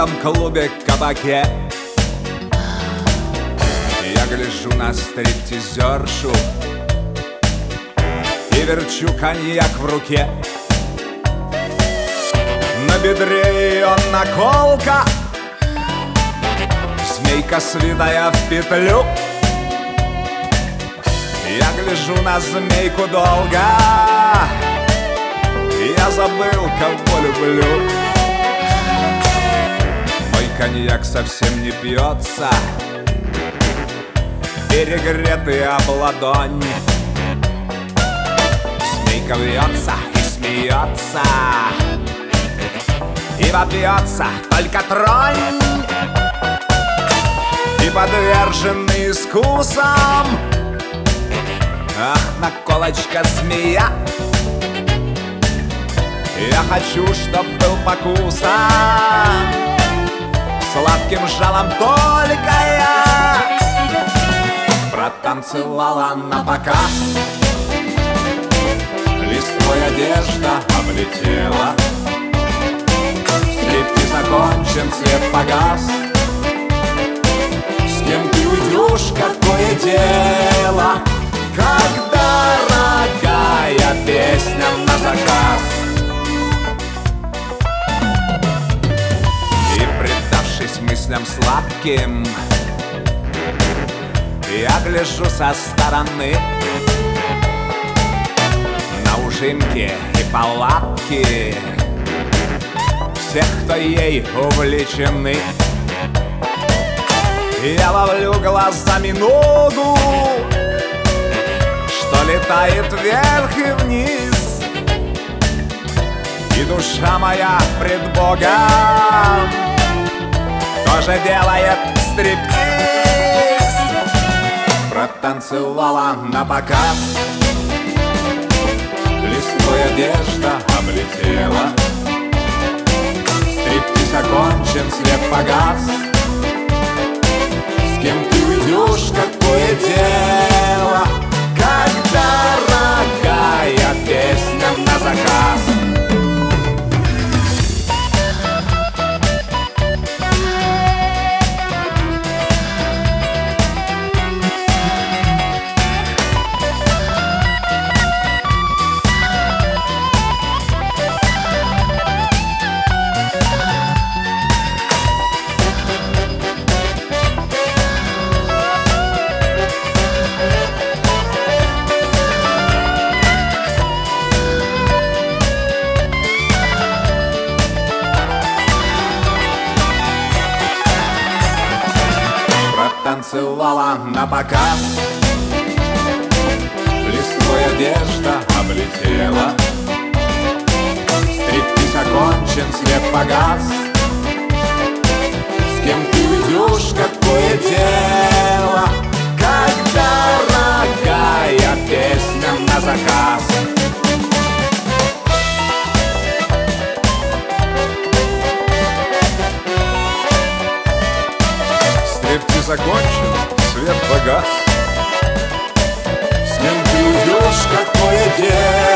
этом клубе, кабаке. Я гляжу на стриптизершу и верчу коньяк в руке. На бедре ее наколка, змейка, свитая в петлю. Я гляжу на змейку долго, я забыл, кого люблю. Мой коньяк совсем не пьется, перегретый об ладонь. Змейка вьется и смеется, и вопьется только тронь. И подверженный искусам, ах, наколочка змея. Я хочу, чтоб был покусан, сладким жалом только я. Протанцевала на показ, листвой одежда облетела. Стриптиз окончен, свет погас. С кем ты уйдешь, какое дело, как дорогая песня на заказ. И, предавшись мыслям сладким, я гляжу со стороны на ужинки и палатки всех, кто ей увлечены. Я ловлю глазами ногу, что летает вверх и вниз, и душа моя пред Богом тоже делает стриптиз. Протанцевала на показ, листвой одежда облетела. Стриптиз окончен, свет погас. С кем ты уйдешь, какое дело, как дорогая песня на заказ. Танцевала на показ, листвой одежда облетела. Стриптиз окончен, свет погас. С кем ты уйдешь, какое дело, как дорогая песня на заказ. Стриптиз окончен, свет погас. С кем ты уйдешь, какое дело,